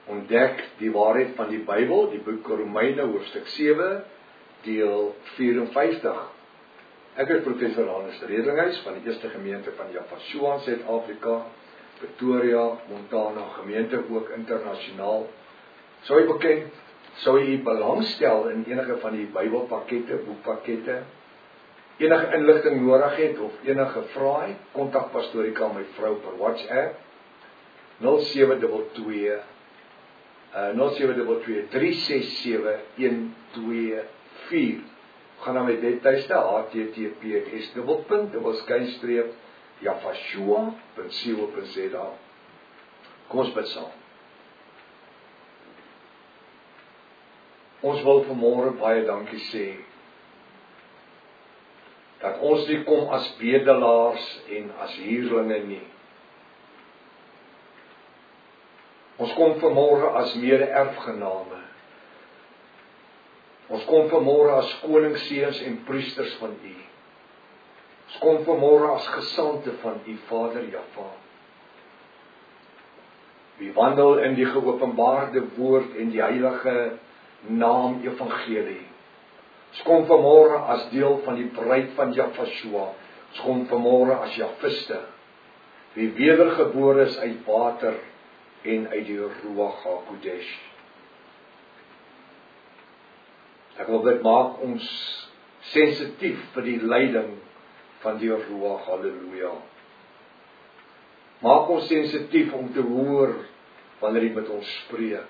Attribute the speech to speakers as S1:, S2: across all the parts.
S1: ontdek die waarheid van die Bybel, die boek Romeine hoofstuk 7, deel 54. Ek is professor Hannes Redlinghuis van die Eerste Gemeente van Javashua in Suid-Afrika, Pretoria, Montana, gemeente ook internasionaal. Sou jy belangstel in enige van die Bybelpakkette, boekpakkette, enige inligting nodig het of enige vrae, kontak Pastorika, my vrou, per WhatsApp 0722 367-124. Gaan na my webtuiste https://javashua.co.za. Kom ons bid saam. Ons wil vanmôre baie dankie sê dat ons nie kom as bedelaars en as huurlinge nie. Ons kom vanmôre as mede-erfgename. Ons kom vanmôre as koningsseuns en priesters van U. Ons kom vanmôre as gesandte van U, Vader Jahwe. Wie wandel in die geopenbaarde woord en die heilige naam evangelie. Ons kom vanmôre as deel van die bruid van Javashua. Ons kom vanmôre as Javiste, wie wedergebore is uit water en uit die Ruach HaKodesh. Ek wil dit maak ons sensitief vir die leiding van die Ruach, halleluja. Maak ons sensitief om te hoor wanneer hy met ons spreek.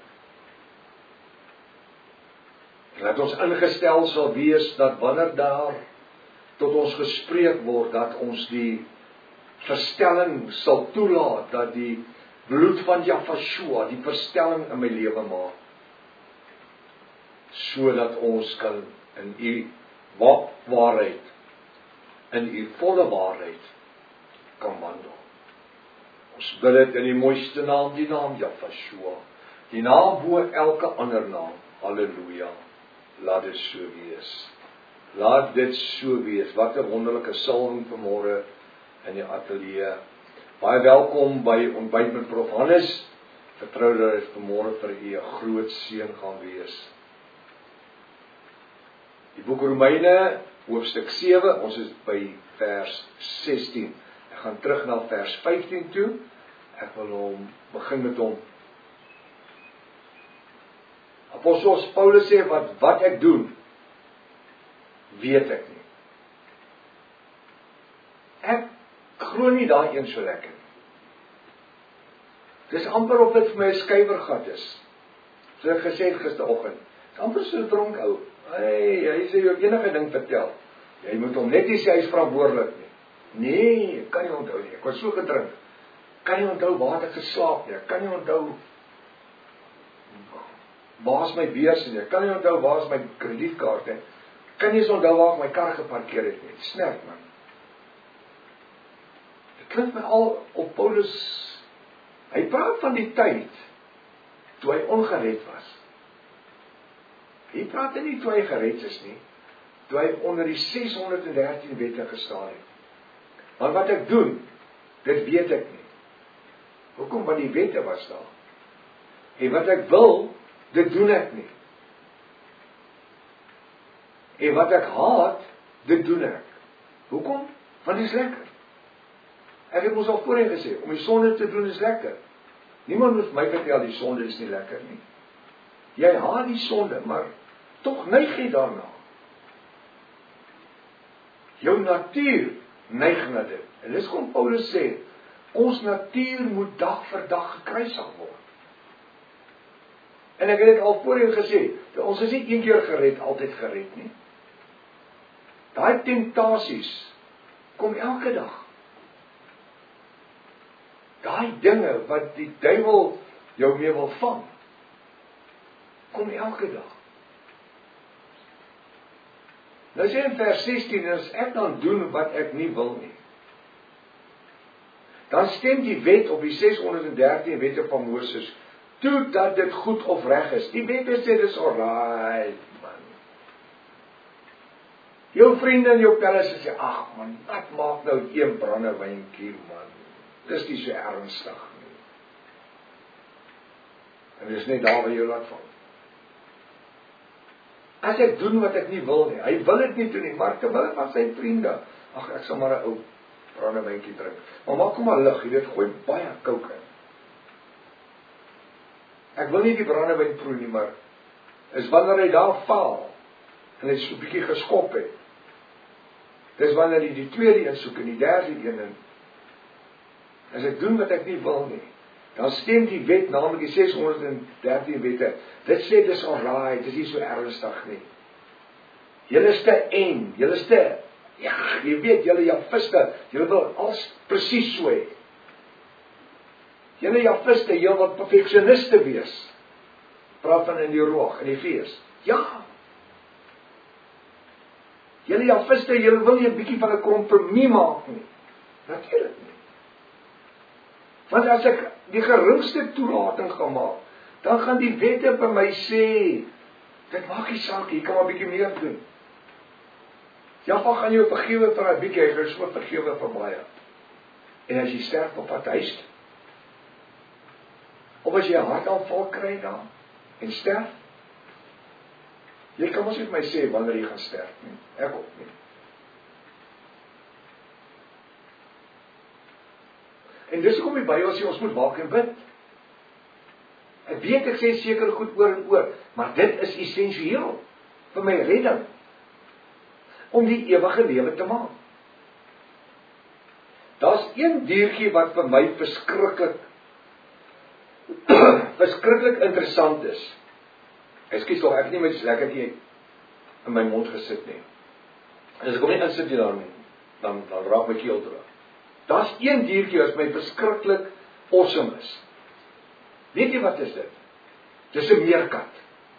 S1: Laat ons ingestel sal wees dat wanneer daar tot ons gespreek word, dat ons die verstelling sal toelaat, dat die bloed van Javashua die verstelling in my lewe maak, sodat ons kan in U waarheid, in U volle waarheid kan wandel. Ons bid dit in die mooiste naam, die naam Javashua, die naam bo elke ander naam, halleluja. Laat dit so wees. Laat dit so wees. Wat 'n wonderlike salwing vanmôre in die ateljee. Baie welkom by ontbyt met Prof Hannes. Vertrou dat dit vanmôre vir u 'n groot seën gaan wees. Die boek Romeine, hoofstuk 7, ons is by vers 16. Ek gaan terug na vers 15 toe. Ek wil begin met hom. Apostel Paulus sê, wat ek doen, weet ek nie. Ek glo nie daai een so lekker nie. Dis amper of dit vir my 'n skuiwergat is. So ek gesê het gisteroggend, dis amper so 'n dronk ou. Hy sê jy enige ding vertel. Jy moet hom net nie sê hy is verantwoordelik nie. Nee, ek kan nie onthou nie. Ek was so gedrink. Kan nie onthou waar ek geslaap nie. Ek kan nie onthou waar is my beurs nie. Ek kan nie onthou waar is my kredietkaart nie. Kan nie eens onthou waar ek my kar geparkeer het nie. Snerp man. Dit klink my al op Paulus. Hy praat van die tyd toe hy ongered was. Hy praat nie toe hy gered is nie. Toe hy onder die 613 wette gestaan het. Want wat ek doen, dit weet ek nie. Hoekom? Want die wette was daar. En wat ek wil, dit doen ek nie. En wat ek haat, dit doen ek. Hoekom? Want dit is lekker. Ek het ons al voorheen gesê, om die sonde te doen is lekker. Niemand moet my vertel die sonde is nie lekker nie. Jy haat die sonde, maar tog neig jy daarna. Jou natuur neig na dit. En dis kom Paulus sê, ons natuur moet dag vir dag gekruisig word. En ek het dit al voorheen gesê, dat ons is nie een keer gered, altyd gered nie. Daai temptasies kom elke dag. Daai dinge wat die duiwel jou mee wil vang, kom elke dag. Nou sê in vers 16, as ek dan doen wat ek nie wil nie, dan stem die wet op die 613 wette van Moses toe dat dit goed of reg is. Die wette sê dis alright, man. Jou vriende en jou pelle sê, ag man, wat maak nou een brandewyntjie, man. Dis nie so ernstig nie. En En dis net daar waar jy laat val. As ek doen wat ek nie wil nie, hy wil dit nie doen nie, maar terwyl van sy vriende, ag ek sal maar 'n ou brandewyntjie drink. Maar maak hom maar lig, jy weet, gooi baie kook in. Ek wil nie die brandewyn proe nie, maar is wanneer hy daar val en hy so 'n bietjie geskop het. Dis wanneer hy die tweede een soek en die derde een in. As ek doen wat ek nie wil nie, dan stem die wet, naamlik die 613 wette. Dit sê dis alright, dis nie so ernstig nie. Julle is te eng, julle is te, ja, jy weet, julle Javiste, julle wil alles presies so hê. Julle Javiste, julle wil perfeksioniste wees. Praat van in die roog, in die fees. Ja. Julle Javiste, julle wil nie 'n bietjie van 'n kompromie maak nie. Natuurlik nie. Want as ek die geringste toelating gaan maak, dan gaan die wette by my sê, dit maak nie saak, jy kan maar 'n bietjie meer doen. Java gaan jou vergewe vir 'n bietjie, hy gaan so vergewe vir baie. En as jy sterf op pad huis toe, of as jy 'n hartaanval kry daar, en sterf, jy kan mos net my sê wanneer jy gaan sterf nie, ek ook nie. En dis hoekom die Bybel sê ons moet waak en bid. Ek weet ek sê seker goed oor en oor, maar dit is essensieel vir my redding, om die ewige lewe te maak. Daar's een diertjie wat vir my verskriklik interessant is. Ekskuus tog, ek het nie met lekkertjie in my mond gesit nie. En as ek hom nie insit nie, dan raak my keel droog. Daar's een diertjie wat my verskriklik awesome is. Weet jy wat is dit? Dis 'n meerkat.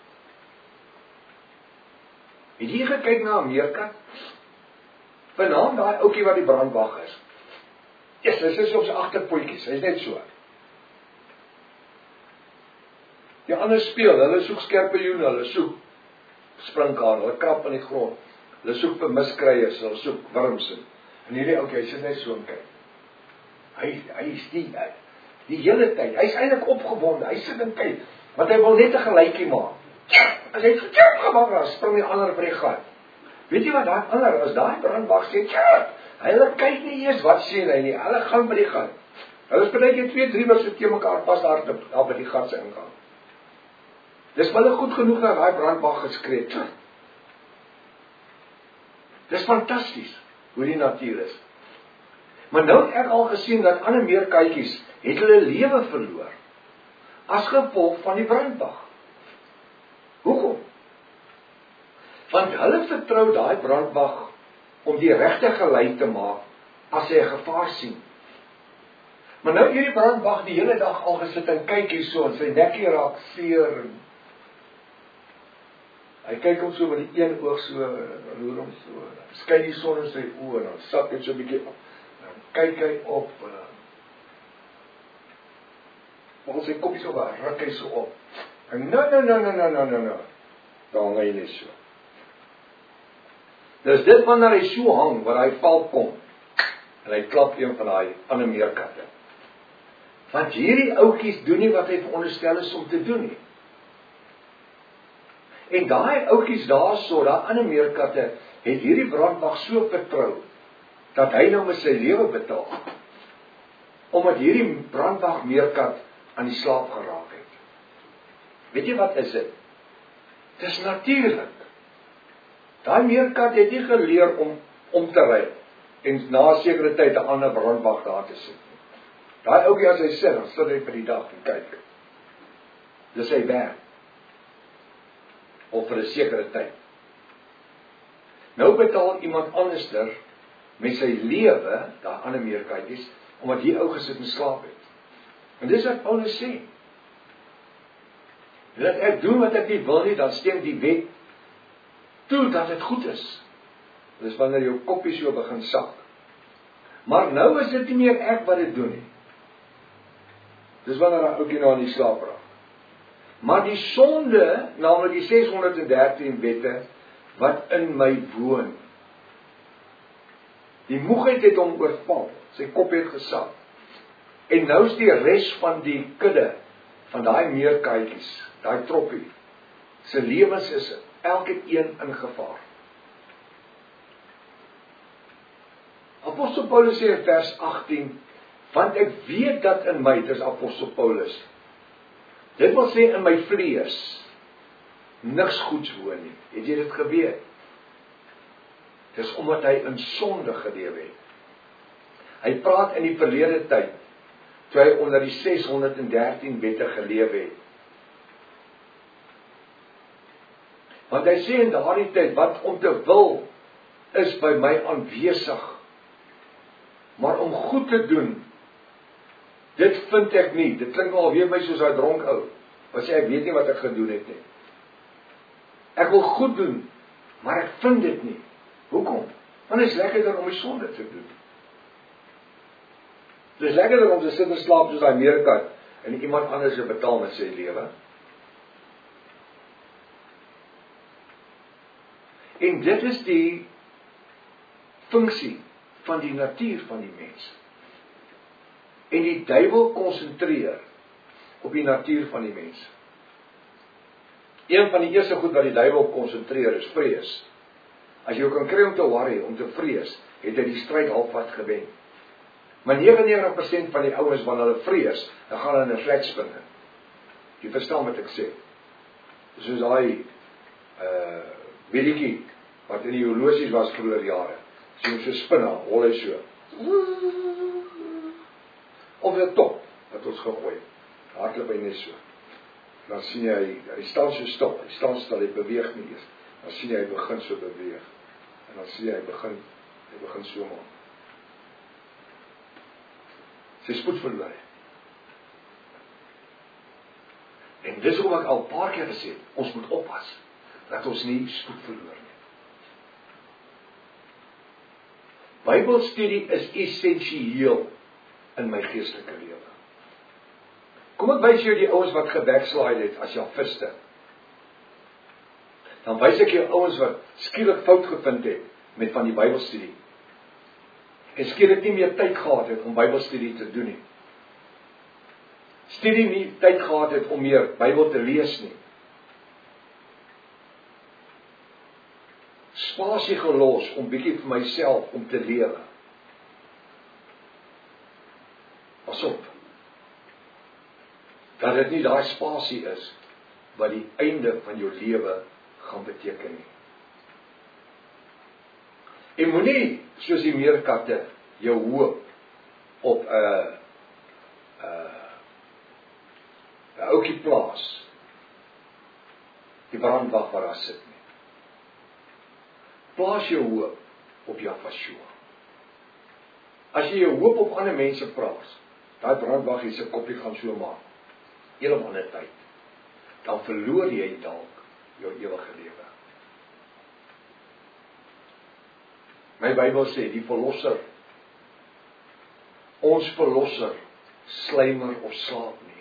S1: Het jy gekyk na 'n meerkat? Vanaand daai ouetjie wat die brandwag is. Yes, hy sit op sy agterpotjies, hy's net so. Die ander speel, hulle soek skerpioene, hulle soek springkane, hulle krap in die grond. Hulle soek vir miskryers, hulle soek wurms. En hierdie ouetjie, hy sit net so en kyk. Hy is die hele tyd, hy is eintlik opgewonde, hy sit en kyk, want hy wil net 'n gelykie maak. As hy het gemaak, dan spring die ander vir die gat. Weet jy wat daai ander, as daai brandwag sê, hulle kyk nie eers wat sê hy nie, hulle gaan by die gat. Hulle is baie keer 2-3 wat sit teen mekaar pas daar by die gat se ingang. Dis wel goed genoeg dat daai brandwag geskree het. Dis fantasties hoe die natuur is. Maar nou het ek al gesien dat ander meerkatjies het hulle lewe verloor as gevolg van die brandwag. Hoekom? Want hulle vertrou daai brandwag om die regte geluid te maak as hy 'n gevaar sien. Maar nou hierdie brandwag die hele dag al gesit en kyk hierso en sy nekkie raak seer. Hy kyk hom so met die een oog so, roer hom so, skyn die son in sy oë en dan sak dit so 'n bietjie op. Dan kyk hy op en sy koppies op, ruk hy so op. En no. Dan hang hy net so. Dis dit wanneer hy so hang, waar hy val kom, en hy klap een van daai ander meerkatte. Want hierdie ouetjies doen nie wat hy veronderstel is om te doen nie. En daai ouetjies daarso, daai ander meerkatte, het hierdie brandwag so vertrou, dat hy nou met sy lewe betaal, omdat hierdie brandwag meerkat aan die slaap geraak het. Weet jy wat is dit? Dis natuurlik. Daai meerkat het nie geleer om te ry en na 'n sekere tyd 'n ander brandwag daar te sit. Daai ouetjie as hy sit, dan sit hy vir die dag en kyk. Dis sy werk. Of vir 'n sekere tyd. Nou betaal iemand anderster met sy lewe, daai ander meerkatjies, omdat die ou gesit en slaap het. En dis wat Paulus sê. Dat ek doen wat ek nie wil nie, dan stem die wet toe dat dit goed is. Dis wanneer jou koppie so begin sak. Maar nou is dit nie meer ek wat dit doen nie. Dis wanneer hy ook nou aan die slaap raak. Maar die sonde, naamlik die 613 wette, wat in my woon. Die moegheid het hom oorval, sy kop het gesak. En nou is die res van die kudde van daai meerkatjies, daai troppie, se lewens is elke een in gevaar. Apostel Paulus sê in vers 18, want ek weet dat in my, dis Apostel Paulus, dit wil sê in my vlees, niks goeds woon nie. Het jy dit geweet? Dis omdat hy in sonde gelewe het. Hy praat in die verlede tyd, toe hy onder die 613 wette gelewe het. Want hy sê in daardie tyd, wat om te wil, is by my aanwesig. Maar om goed te doen, dit vind ek nie. Dit klink alweer my soos hy dronk ou. Wat sê, ek weet nie wat ek gedoen het nie. Ek wil goed doen, maar ek vind dit nie. Hoekom? Want dit is lekkerder om die sonde te doen. Dit is lekkerder om te sit en slaap soos hy meerkat, en iemand anders te betaal met sy lewe. En dit is die funksie van die natuur van die mens. En die duiwel konsentreer op die natuur van die mens. Een van die eerste goed wat die duiwel konsentreer is vrees. As jy kan kry om te worry, om te vrees, het hy die stryd halfpad gewen. Maar 99% van die ouens wanneer hulle vrees, dan gaan hulle in 'n vlek spring. Jy verstaan wat ek sê. Soos daai weetjie wat in die horlosies was vroeër jare. As jy so spin aan, hol hy so. Op die top wat ons gegooi het. Hardloop hy net so. Dan sien jy, hy staan so stop, hy staan stil, hy beweeg nie eers. Dan sien jy, hy begin so beweeg. En dan sien jy, hy begin so maak. Sy spoed verloor. En dis hoekom ek al 'n paar keer gesê, ons moet oppas, dat ons nie spoed verloor nie. Bybelstudie is essensieel in my geestelike lewe. Kom ek wys jou die ouens wat gebackslide het as Javiste. Dan wys ek jou ouens wat skielik fout gevind het met van die Bybelstudie. En skielik nie meer tyd gehad het om Bybelstudie te doen nie. Studie nie tyd gehad het om meer Bybel te lees nie. Spasie gelos om bietjie vir myself om te lewe. Pas op. Dat dit nie daai spasie is wat die einde van jou lewe gaan beteken nie. En moenie soos die meerkatte jou hoop op 'n ouetjie plaas. Die brandwag waar daar sit nie. Plaas jou hoop op Jahweh. As jy jou hoop op ander mense plaas, daai brandwag hier se koppie gaan so maak. Een of ander tyd. Dan verloor jy dalk jou ewige lewe. My Bybel sê, die verlosser, ons verlosser, slymer of slaap nie.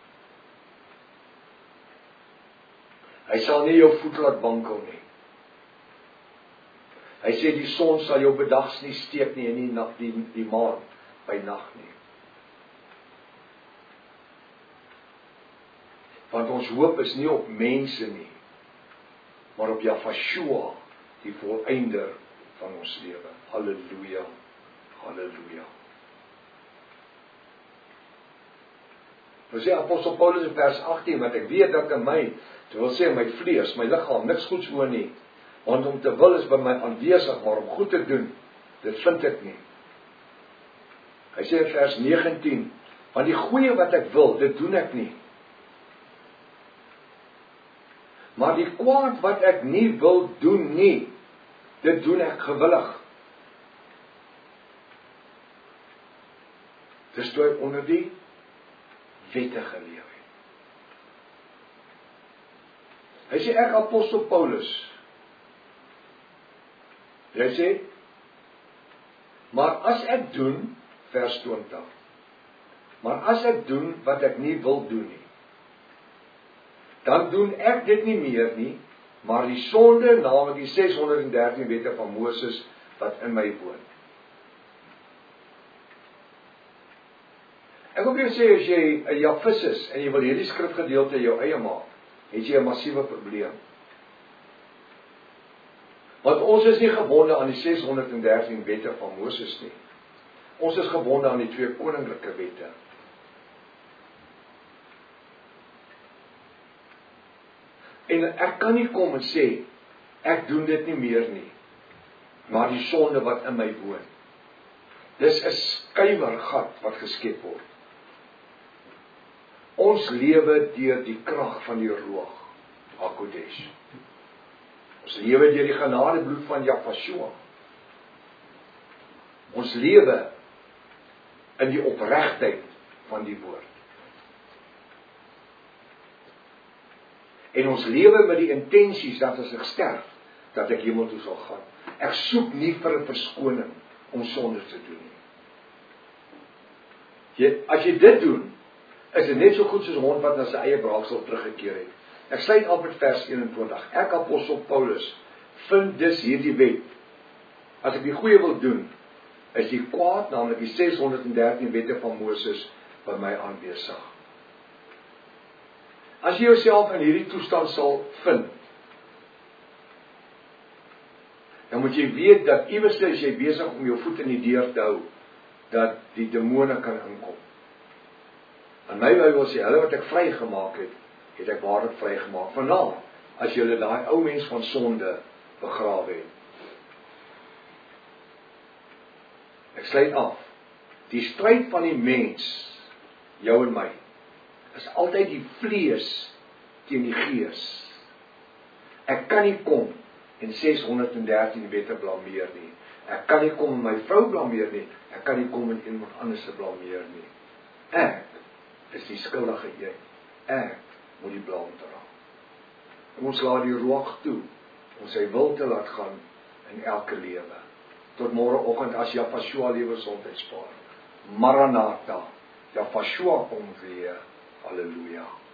S1: Hy sal nie jou voet laat wankel nie. Hy sê die son sal jou bedags nie steek nie en die maan by nag nie. Want ons hoop is nie op mense nie, maar op Jahweh, die volëinder van ons lewe. Halleluja, halleluja. Nou sê Apostel Paulus in vers 18, want ek weet dat in my, dit wil sê my vlees, my liggaam, niks goeds woon nie, want om te wil is by my aanwesig, maar om goed te doen, dit vind ek nie. Hy sê in vers 19, want die goeie wat ek wil, dit doen ek nie. Maar die kwaad wat ek nie wil doen nie, dit doen ek gewillig. Dis toe ek onder die wette geleef het. Hy sê ek Apostel Paulus. Hy sê, maar as ek doen, vers 20, maar as ek doen wat ek nie wil doen nie, dan doen ek dit nie meer nie, maar die sonde, naamlik die 613 wette van Moses, wat in my woon. Ek wil ook weer sê, as jy 'n Jafis is, en jy wil hierdie skrifgedeelte jou eie maak, het jy 'n massiewe probleem. Want ons is nie gebonde aan die 613 wette van Moses nie. Ons is gebonde aan die 2 koninklike wette. En ek kan nie kom en sê, ek doen dit nie meer nie, maar die sonde wat in my woon. Dis 'n skuiwergat wat geskep word. Ons lewe deur die krag van die Ruach HaKodesh. Ons lewe deur die genadebloed van Yahshua. Ons lewe in die opregtheid van die woord. En ons lewe met die intensies dat as ek sterf, dat ek hemel toe sal gaan. Ek soek nie vir 'n verskoning om sonde te doen nie. As jy dit doen, is dit net so goed soos 'n hond wat na sy eie braaksel teruggekeer het. Ek sluit af met vers 21. Ek, apostel Paulus, vind dus hierdie wet. As ek die goeie wil doen, is die kwaad, naamlik die 613 wette van Moses, by my aanwesig. As jy jouself in hierdie toestand sal vind, dan moet jy weet dat iewers is jy besig om jou voet in die deur te hou, dat die demone kan inkom. In my Bybel sê, hulle wat ek vrygemaak het, het ek waarlik vrygemaak. Vanaand, as julle daai ou mens van sonde begrawe het. Ek sluit af. Die stryd van die mens, jou en my, is altyd die vlees teen die gees. Ek kan nie kom en 613 wette blameer nie. Ek kan nie kom en my vrou blameer nie. Ek kan nie kom en iemand anders se blameer nie. Ek is die skuldige een. Ek moet die blame dra. En ons laat die Ruach toe om sy wil te laat gaan in elke lewe. Tot môreoggend as Yahshua lewe gesondheid spaar. Maranatha. Yahshua kom weer. Halleluja.